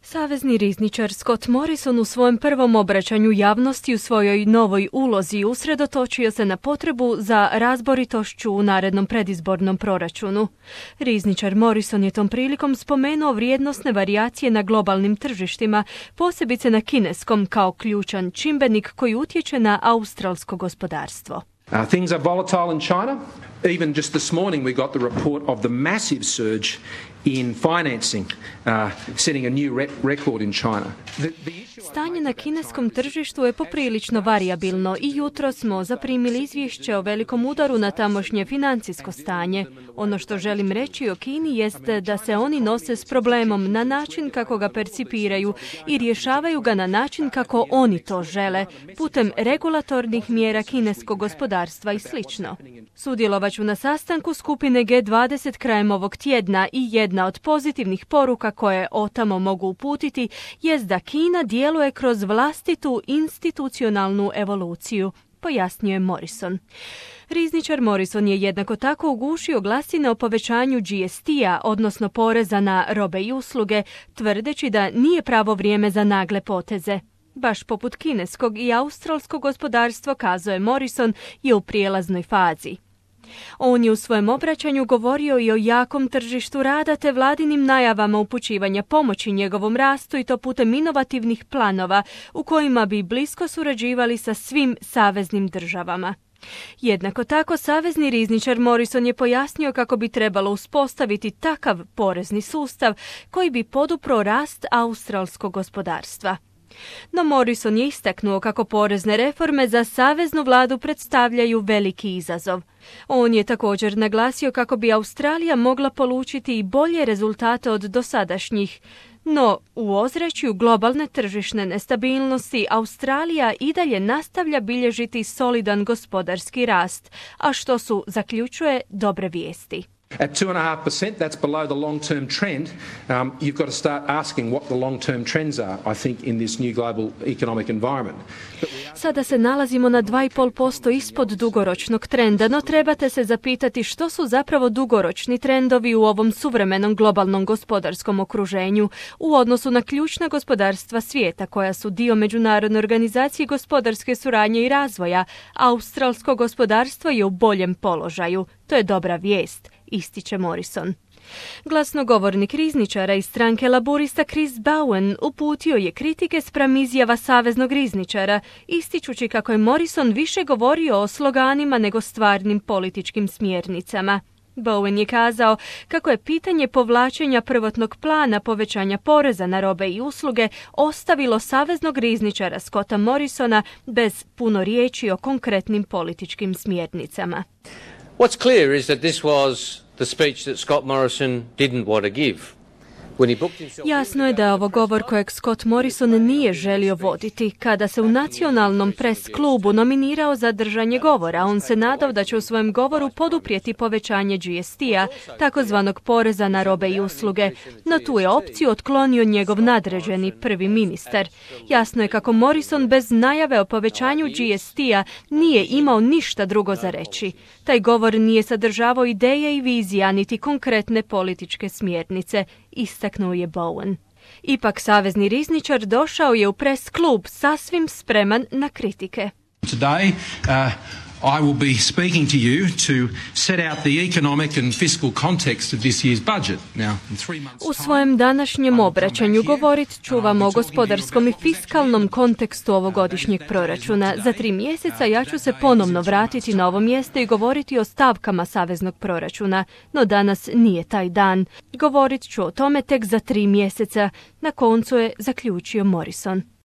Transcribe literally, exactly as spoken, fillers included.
Savezni rizničar Scott Morrison u svojem prvom obraćanju javnosti u svojoj novoj ulozi usredotočio se na potrebu za razboritošću u narednom predizbornom proračunu. Rizničar Morrison je tom prilikom spomenuo vrijednosne varijacije na globalnim tržištima, posebice na kineskom kao ključan čimbenik koji utječe na australsko gospodarstvo. Uh, things are volatile in China. Even just this morning we got the report of the massive surge in financing, uh, setting a new re- record in China. The, the Stanje na kineskom tržištu je poprilično varijabilno i jutro smo zaprimili izvješće o velikom udaru na tamošnje financijsko stanje. Ono što želim reći o Kini jeste da se oni nose s problemom na način kako ga percipiraju i rješavaju ga na način kako oni to žele, putem regulatornih mjera kineskog gospodarstva i slično. Sudjelovaću na sastanku skupine G dvadeset krajem ovog tjedna i jedna od pozitivnih poruka koje otamo mogu uputiti jest da Kina djeluje kroz vlastitu institucionalnu evoluciju, pojasnio je Morrison. Rizničar Morrison je jednako tako ugušio glasine o povećanju G S T-a, odnosno poreza na robe i usluge, tvrdeći da nije pravo vrijeme za nagle poteze. Baš poput kineskog i australskog gospodarstva, kazao Morrison, je u prijelaznoj fazi. On je u svojem obraćanju govorio i o jakom tržištu rada te vladinim najavama upućivanja pomoći njegovom rastu i to putem inovativnih planova u kojima bi blisko surađivali sa svim saveznim državama. Jednako tako, savezni rizničar Morrison je pojasnio kako bi trebalo uspostaviti takav porezni sustav koji bi podupro rast australskog gospodarstva. No Morrison je istaknuo kako porezne reforme za saveznu vladu predstavljaju veliki izazov. On je također naglasio kako bi Australija mogla polučiti i bolje rezultate od dosadašnjih. No, u ozračju globalne tržišne nestabilnosti Australija i dalje nastavlja bilježiti solidan gospodarski rast, a što su, zaključuje, dobre vijesti. At two and a half percent, that's below the long-term trend. Um, you've got to start asking what the long-term trends are, I think, in this new global economic environment. Sada se nalazimo na dva i pol posto ispod dugoročnog trenda, no trebate se zapitati što su zapravo dugoročni trendovi u ovom suvremenom globalnom gospodarskom okruženju u odnosu na ključna gospodarstva svijeta koja su dio Međunarodne organizacije gospodarske suradnje i razvoja. Australsko gospodarstvo je u boljem položaju. To je dobra vijest, ističe Morrison. Glasnogovornik rizničara iz stranke Laburista Chris Bowen uputio je kritike spram izjava saveznog rizničara, ističući kako je Morrison više govorio o sloganima nego stvarnim političkim smjernicama. Bowen je kazao kako je pitanje povlačenja prvotnog plana povećanja poreza na robe i usluge ostavilo saveznog rizničara Scotta Morrisona bez puno riječi o konkretnim političkim smjernicama. What's clear is that this was the speech that Scott Morrison didn't want to give. Jasno je da je ovo govor kojeg Scott Morrison nije želio voditi. Kada se u nacionalnom pres klubu nominirao za držanje govora, on se nadao da će u svojem govoru poduprijeti povećanje G S T-a, takozvanog poreza na robe i usluge. No tu je opciju otklonio njegov nadređeni prvi ministar. Jasno je kako Morrison bez najave o povećanju G S T-a nije imao ništa drugo za reći. Taj govor nije sadržavao ideje i vizija, niti konkretne političke smjernice, istaknuo je Bowen. Ipak savezni rizničar došao je u pres klub sasvim spreman na kritike. Today, uh, I will be speaking to you to set out the economic and fiscal context of this year's budget. Now, in three months' time, u svojem današnjem obraćanju govorit ću vam o gospodarskom i fiskalnom kontekstu ovogodišnjeg proračuna. Za tri mjeseca ja ću se ponovno vratiti na ovo mjesto i govoriti o stavkama saveznog proračuna, no danas nije taj dan. Govorit ću o tome tek za tri mjeseca, na koncu je zaključio Morrison.